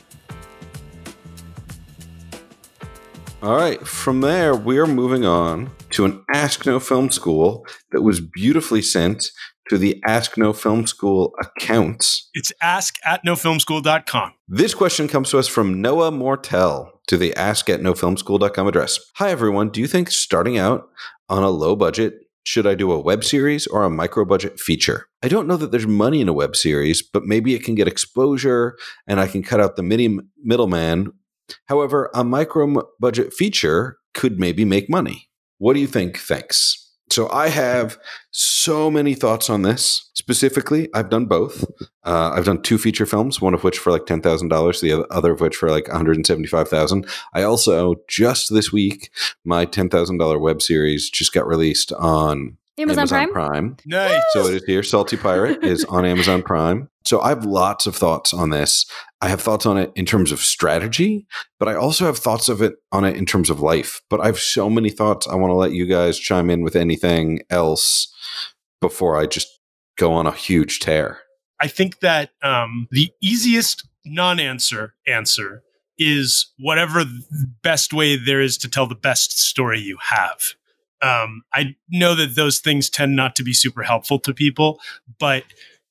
All right. From there, we are moving on to an Ask No Film School that was beautifully sent to the Ask No Film School account. It's ask at no film school dot com. This question comes to us from Noah Mortel to the ask at no film school dot com address. Hi, everyone. Do you think starting out on a low budget, should I do a web series or a micro budget feature? I don't know that there's money in a web series, but maybe it can get exposure and I can cut out the midi- middleman. However, a micro budget feature could maybe make money. What do you think? Thanks. So I have so many thoughts on this. Specifically, I've done both. Uh, I've done two feature films, one of which for like ten thousand dollars, the other of which for like one hundred seventy-five thousand dollars. I also, just this week, my ten thousand dollars web series just got released on Amazon, Amazon Prime? Prime. Nice. So it is here. Salty Pirate is on Amazon Prime. So I have lots of thoughts on this. I have thoughts on it in terms of strategy, but I also have thoughts of it on it in terms of life. But I have so many thoughts. I want to let you guys chime in with anything else before I just go on a huge tear. I think that um, the easiest non-answer answer is whatever the best way there is to tell the best story you have. Um, I know that those things tend not to be super helpful to people, but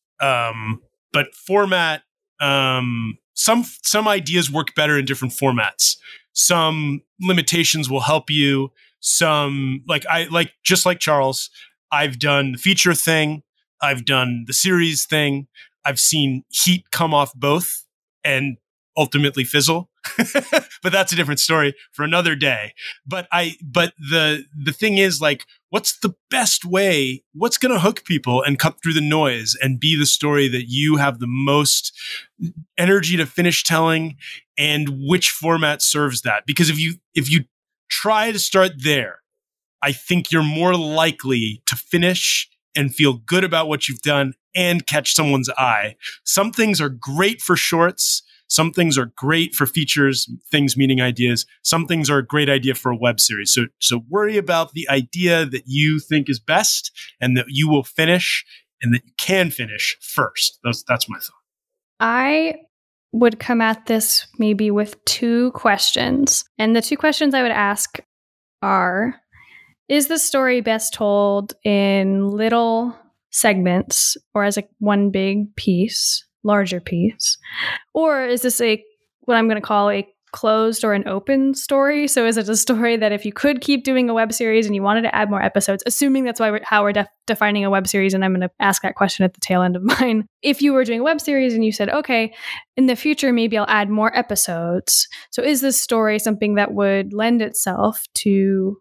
um, but format, um, some some ideas work better in different formats. Some limitations will help you. Some like I like just like Charles, I've done the feature thing. I've done the series thing. I've seen heat come off both and ultimately fizzle. But that's a different story for another day. But I, but the, the thing is, like, what's the best way? What's going to hook people and cut through the noise and be the story that you have the most energy to finish telling, and which format serves that? Because if you, if you try to start there, I think you're more likely to finish and feel good about what you've done and catch someone's eye. Some things are great for shorts. Some things are great for features, things meaning ideas. Some things are a great idea for a web series. So, so worry about the idea that you think is best and that you will finish and that you can finish first. That's, that's my thought. I would come at this maybe with two questions. And the two questions I would ask are, is the story best told in little segments or as a one big piece? Larger piece, or is this a what I'm going to call a closed or an open story? So is it a story that if you could keep doing a web series and you wanted to add more episodes, assuming that's why we're, how we're def- defining a web series, and I'm going to ask that question at the tail end of mine. If you were doing a web series and you said, okay, in the future maybe I'll add more episodes, so is this story something that would lend itself to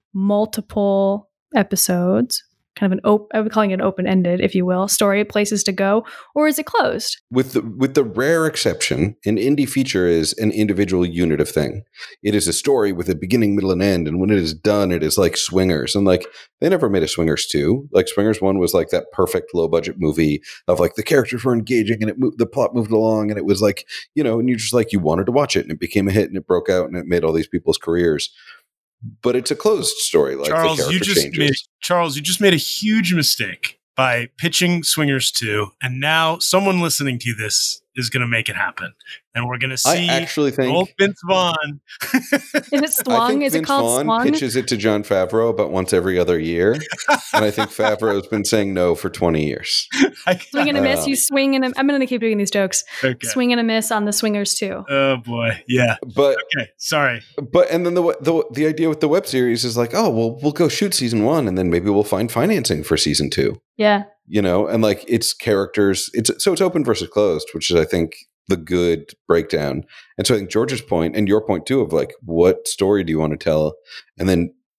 multiple episodes? Kind of an open, I would be calling it open-ended, if you will, story, places to go, or is it closed? With the with the rare exception, an indie feature is an individual unit of thing. It is a story with a beginning, middle, and end, and when it is done, it is like Swingers. And like they never made a Swingers two. Like Swingers one was like that perfect low-budget movie of like the characters were engaging and it moved, the plot moved along, and it was like, you know, and you just like you wanted to watch it, and it became a hit, and it broke out, and it made all these people's careers. But it's a closed story. Like Charles, the character you just changes. made Charles, you just made a huge mistake by pitching Swingers two, and now someone listening to this is going to make it happen, and we're going to see I actually think old Vince Vaughn. Is it Slung? I think Is Vince it called Vaughn Slung? pitches it to Jon Favreau about once every other year, and I think Favreau's been saying no for twenty years. Swing and a miss. Uh, You swing and a, I'm going to keep doing these jokes. Okay. Swing and a miss on the Swingers too. Oh boy, yeah. But Okay, sorry. but and then the the the idea with the web series is like, oh well, we'll go shoot season one, and then maybe we'll find financing for season two. Yeah. You know, and like it's characters. It's so it's open versus closed, which is I think the good breakdown. And so I think George's point and your point too of like, what story do you want to tell? And then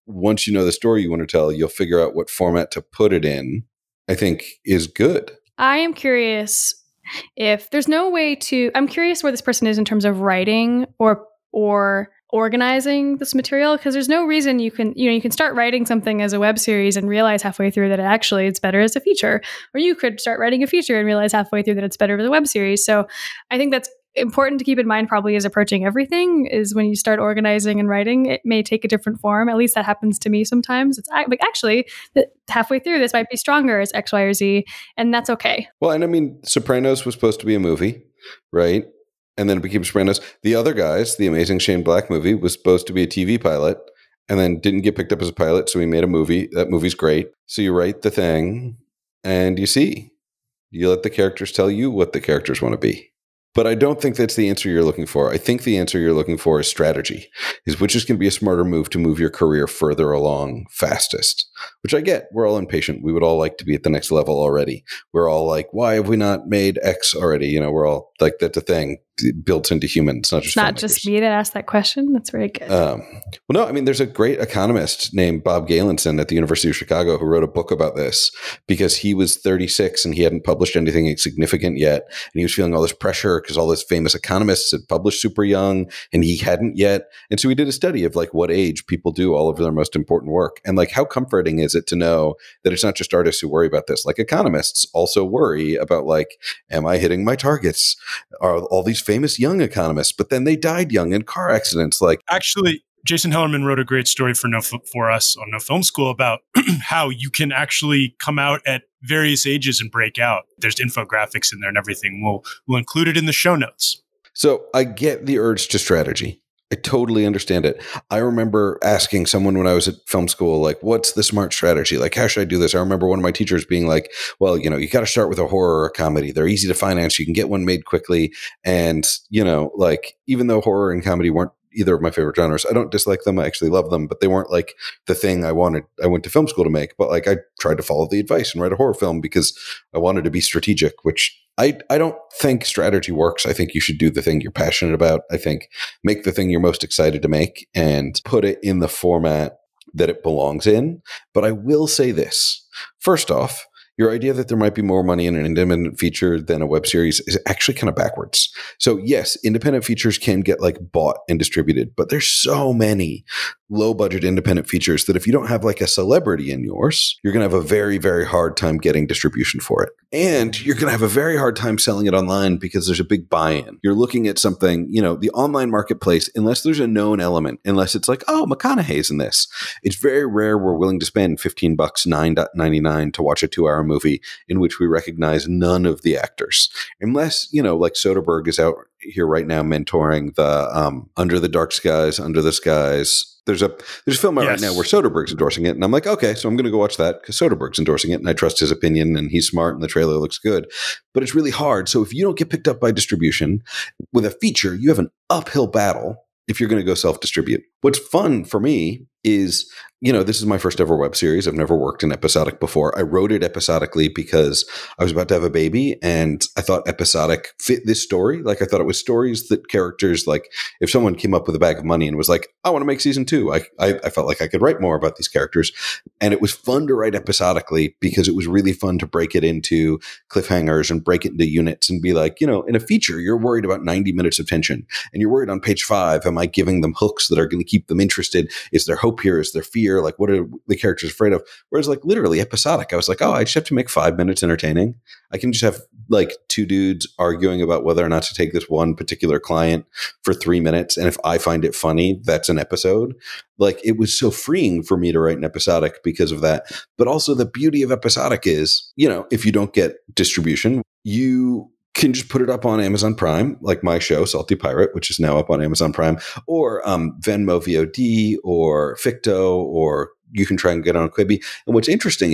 once you know the story you want to tell, you'll figure out what format to put it in, I think is good. I am curious if there's no way to, I'm curious where this person is in terms of writing or or organizing this material, because there's no reason you can, you know, you can start writing something as a web series and realize halfway through that actually it's better as a feature, or you could start writing a feature and realize halfway through that it's better as a web series. So I think that's important to keep in mind probably as approaching everything, is when you start organizing and writing, it may take a different form. At least that happens to me sometimes. It's like, actually, halfway through this might be stronger as X, Y, or Z, and that's okay. Well, and I mean, Sopranos was supposed to be a movie, right? And then it became Sopranos. The Other Guys, the amazing Shane Black movie, was supposed to be a T V pilot and then didn't get picked up as a pilot, so we made a movie. That movie's great. So you write the thing and you see. You let the characters tell you what the characters want to be. But I don't think that's the answer you're looking for. I think the answer you're looking for is strategy, is which is going to be a smarter move to move your career further along fastest, which I get. We're all impatient. We would all like to be at the next level already. We're all like, why have we not made X already? You know, we're all like, that's a thing built into humans, not just not just me that asked that question. That's very good. Um, well, no, I mean, there's a great economist named Bob Galenson at the University of Chicago who wrote a book about this because he was thirty-six and he hadn't published anything significant yet. And he was feeling all this pressure because all those famous economists had published super young and he hadn't yet. And so he did a study of like what age people do all of their most important work. And like, how comforting is it to know that it's not just artists who worry about this? Like economists also worry about like, am I hitting my targets? Are all these famous young economists, but then they died young in car accidents? Like, actually, Jason Hellerman wrote a great story for no for us on No Film School about how you can actually come out at various ages and break out. There's infographics in there and everything. We'll we'll include it in the show notes. So I get the urge to strategy. I totally understand it. I remember asking someone when I was at film school, like, what's the smart strategy? Like, how should I do this? I remember one of my teachers being like, well, you know, you got to start with a horror or a comedy. They're easy to finance. You can get one made quickly. And, you know, like, even though horror and comedy weren't either of my favorite genres, I don't dislike them. I actually love them, but they weren't like the thing I wanted. I went to film school to make, but like I tried to follow the advice and write a horror film because I wanted to be strategic, which I, I don't think strategy works. I think you should do the thing you're passionate about. I think make the thing you're most excited to make and put it in the format that it belongs in. But I will say this. First off, your idea that there might be more money in an independent feature than a web series is actually kind of backwards. So yes, independent features can get like bought and distributed, but there's so many low budget independent features that if you don't have like a celebrity in yours, you're going to have a very, very hard time getting distribution for it. And you're going to have a very hard time selling it online because there's a big buy-in. You're looking at something, you know, the online marketplace, unless there's a known element, unless it's like, oh, McConaughey's in this, it's very rare we're willing to spend fifteen bucks, nine ninety-nine to watch a two hour movie in which we recognize none of the actors. Unless, you know, like Soderbergh is out here right now mentoring the um, Under the Dark Skies, Under the Skies. There's a there's a film out yes. right now where Soderbergh's endorsing it, and I'm like, okay, so I'm going to go watch that because Soderbergh's endorsing it, and I trust his opinion, and he's smart, and the trailer looks good. But it's really hard. So if you don't get picked up by distribution with a feature, you have an uphill battle if you're going to go self-distribute. What's fun for me is, you know, this is my first ever web series. I've never worked in episodic before. I wrote it episodically because I was about to have a baby and I thought episodic fit this story. Like I thought it was stories that characters, like if someone came up with a bag of money and was like, I want to make season two, I, I, I felt like I could write more about these characters. And it was fun to write episodically because it was really fun to break it into cliffhangers and break it into units and be like, you know, in a feature, you're worried about ninety minutes of tension and you're worried on page five, am I giving them hooks that are going to keep them interested? Is there hope here? Is there fear? Like, what are the characters afraid of? Whereas, like, literally episodic, I was like, oh, I just have to make five minutes entertaining. I can just have like two dudes arguing about whether or not to take this one particular client for three minutes. And if I find it funny, that's an episode. Like, it was so freeing for me to write an episodic because of that. But also the beauty of episodic is, you know, if you don't get distribution, you can just put it up on Amazon Prime, like my show, Salty Pirate, which is now up on Amazon Prime, or um, Venmo V O D, or Ficto, or you can try and get on Quibi. And what's interesting is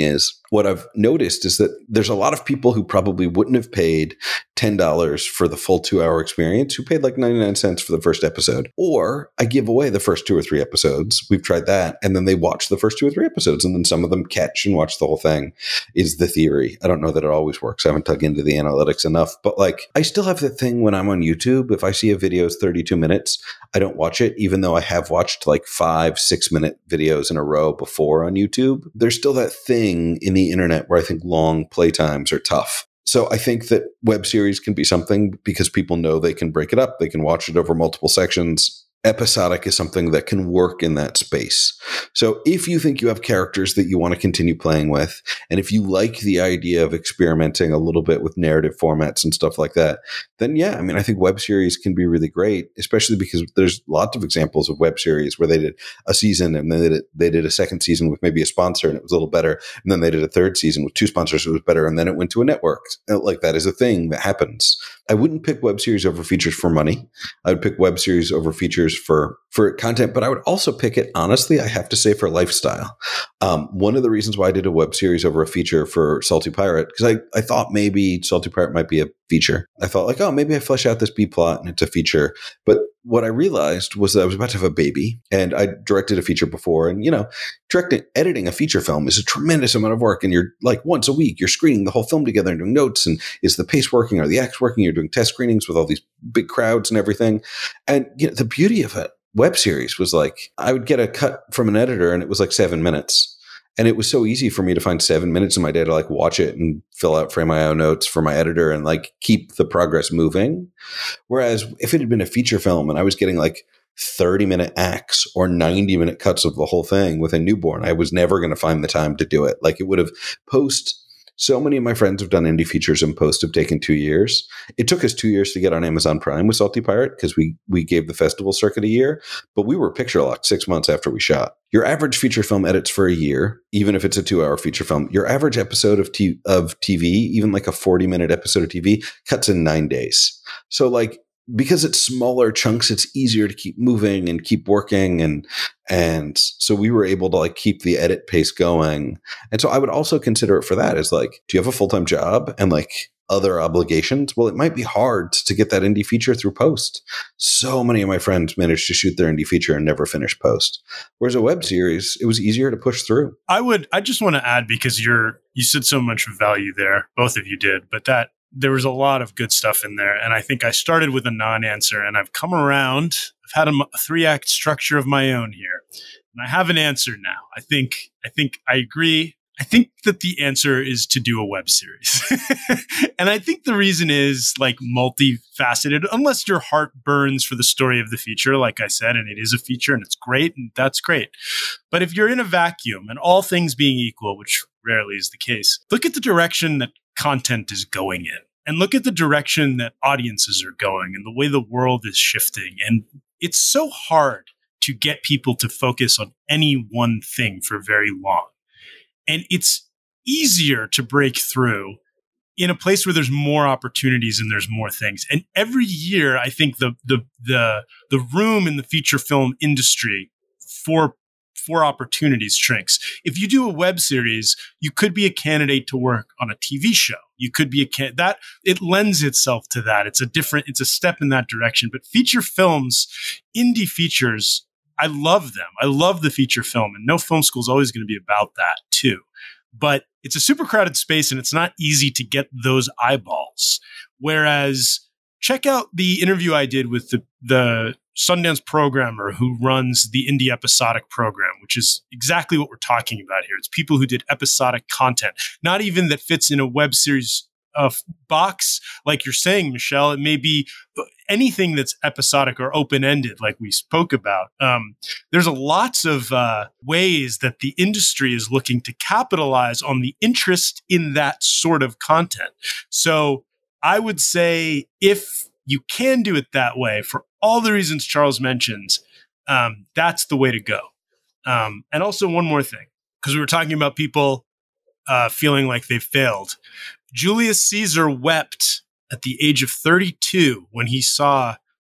what I've noticed is that there's a lot of people who probably wouldn't have paid ten dollars for the full two hour experience who paid like ninety-nine cents for the first episode. Or I give away the first two or three episodes. We've tried that. And then they watch the first two or three episodes. And then some of them catch and watch the whole thing is the theory. I don't know that it always works. I haven't dug into the analytics enough. But like, I still have that thing when I'm on YouTube. If I see a video is thirty-two minutes, I don't watch it, even though I have watched like five, six minute videos in a row before on YouTube. There's still that thing in the internet where I think long playtimes are tough. So I think that web series can be something because people know they can break it up. They can watch it over multiple sections. Episodic is something that can work in that space. So if you think you have characters that you want to continue playing with, and if you like the idea of experimenting a little bit with narrative formats and stuff like that, then yeah, I mean, I think web series can be really great, especially because there's lots of examples of web series where they did a season and then they did, they did a second season with maybe a sponsor and it was a little better. And then they did a third season with two sponsors, it was better. And then it went to a network. Like that is a thing that happens. I wouldn't pick web series over features for money. I would pick web series over features for for content, but I would also pick it, honestly, I have to say, for lifestyle. Um, one of the reasons why I did a web series over a feature for Salty Pirate, because I, I thought maybe Salty Pirate might be a feature. I thought like, oh, maybe I flesh out this B plot and it's a feature. But what I realized was that I was about to have a baby and I directed a feature before. And, you know, directing, editing a feature film is a tremendous amount of work. And you're like once a week, you're screening the whole film together and doing notes. And is the pace working? Are the acts working? You're doing test screenings with all these big crowds and everything. And you know, the beauty of it, web series was like, I would get a cut from an editor and it was like seven minutes. And it was so easy for me to find seven minutes in my day to like watch it and fill out frame my own notes for my editor and like keep the progress moving. Whereas if it had been a feature film and I was getting like thirty minute acts or ninety minute cuts of the whole thing with a newborn, I was never going to find the time to do it. Like it would have post. So many of my friends have done indie features and post have taken two years. It took us two years to get on Amazon Prime with Salty Pirate because we we gave the festival circuit a year, but we were picture locked six months after we shot. Your average feature film edits for a year, even if it's a two hour feature film. Your average episode of t- of T V, even like a forty minute episode of T V, cuts in nine days. So like, because it's smaller chunks, it's easier to keep moving and keep working. And, and so we were able to like keep the edit pace going. And so I would also consider it for that as like, do you have a full-time job and like other obligations? Well, it might be hard to get that indie feature through post. So many of my friends managed to shoot their indie feature and never finish post. Whereas a web series, it was easier to push through. I would, I just want to add, because you're, you said so much value there, both of you did, but that, there was a lot of good stuff in there. And I think I started with a non-answer and I've come around. I've had a, a three-act structure of my own here. And I have an answer now. I think, I think I agree. I think that the answer is to do a web series. And I think the reason is like multifaceted, unless your heart burns for the story of the feature, like I said, and it is a feature and it's great and that's great. But if you're in a vacuum and all things being equal, which rarely is the case, look at the direction that content is going in and look at the direction that audiences are going and the way the world is shifting. And it's so hard to get people to focus on any one thing for very long. And it's easier to break through in a place where there's more opportunities and there's more things. And every year, I think the the the the room in the feature film industry for for opportunities shrinks. If you do a web series, you could be a candidate to work on a T V show. You could be a can that it lends itself to that. It's a different, it's a step in that direction. But feature films, indie features, I love them. I love the feature film, and no film school is always going to be about that too. But it's a super crowded space, and it's not easy to get those eyeballs. Whereas, check out the interview I did with the the Sundance programmer who runs the Indie Episodic program, which is exactly what we're talking about here. It's people who did episodic content, not even that fits in a web series uh, box, like you're saying, Michelle. It may be anything that's episodic or open-ended, like we spoke about. Um, there's a lots of uh, ways that the industry is looking to capitalize on the interest in that sort of content. So I would say if you can do it that way, for all the reasons Charles mentions, um, that's the way to go. Um, and also one more thing, because we were talking about people uh, feeling like they failed. Julius Caesar wept at the age of thirty-two when he saw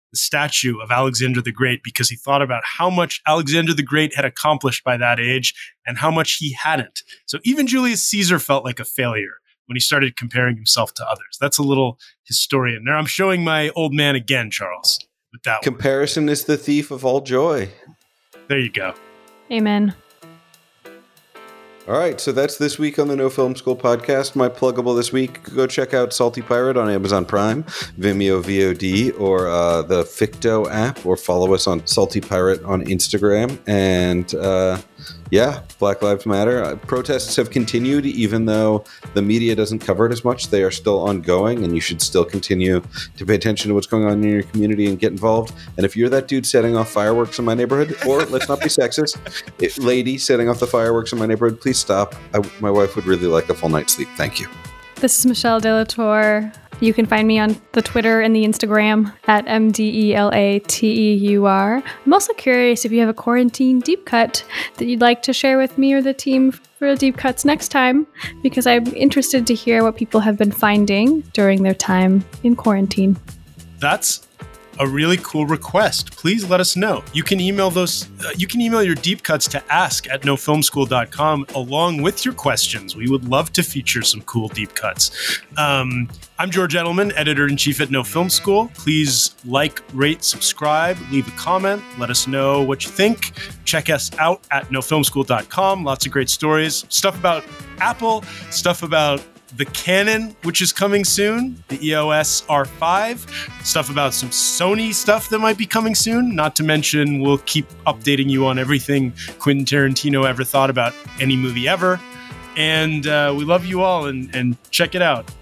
the statue of Alexander the Great because he thought about how much Alexander the Great had accomplished by that age and how much he hadn't. So even Julius Caesar felt like a failure when he started comparing himself to others. That's a little historian. Now I'm showing my old man again, Charles, with that Comparison one. is the thief of all joy. There you go. Amen. All right, so that's this week on the No Film School podcast. My pluggable this week, go check out Salty Pirate on Amazon Prime, Vimeo V O D, or uh, the Ficto app, or follow us on Salty Pirate on Instagram. And uh, yeah, Black Lives Matter. Uh, protests have continued, even though the media doesn't cover it as much. They are still ongoing, and you should still continue to pay attention to what's going on in your community and get involved. And if you're that dude setting off fireworks in my neighborhood, or let's not be sexist, it, lady setting off the fireworks in my neighborhood, please stop. I, my wife would really like a full night's sleep. Thank you. This is Michelle Delator. You can find me on the Twitter and the Instagram at M D E L A T E U R. I'm also curious if you have a quarantine deep cut that you'd like to share with me or the team for deep cuts next time, because I'm interested to hear what people have been finding during their time in quarantine. That's a really cool request. Please let us know. You can email those. Uh, you can email your deep cuts to ask at no film school dot com along with your questions. We would love to feature some cool deep cuts. Um, I'm George Edelman, editor-in-chief at No Film School. Please like, rate, subscribe, leave a comment. Let us know what you think. Check us out at no film school dot com. Lots of great stories. Stuff about Apple, stuff about the Canon, which is coming soon, the E O S R five, stuff about some Sony stuff that might be coming soon. Not to mention, we'll keep updating you on everything Quentin Tarantino ever thought about any movie ever. And uh, we love you all, and, and check it out.